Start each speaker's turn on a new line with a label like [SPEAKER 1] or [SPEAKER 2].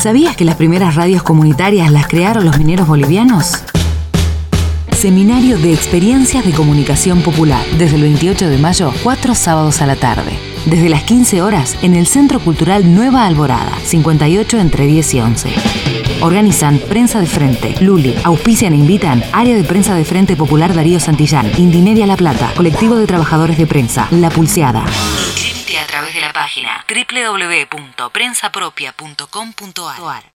[SPEAKER 1] ¿Sabías que las primeras radios comunitarias las crearon los mineros bolivianos? Seminario de Experiencias de Comunicación Popular, desde el 28 de mayo, 4 sábados a la tarde. Desde las 15 horas, en el Centro Cultural Nueva Alborada, 58 entre 10 y 11. Organizan Prensa de Frente, Luli, auspician e invitan Área de Prensa de Frente Popular Darío Santillán, Indimedia La Plata, Colectivo de Trabajadores de Prensa, La Pulseada. Inscríbete a través de la página www.prensapropia.com.ar.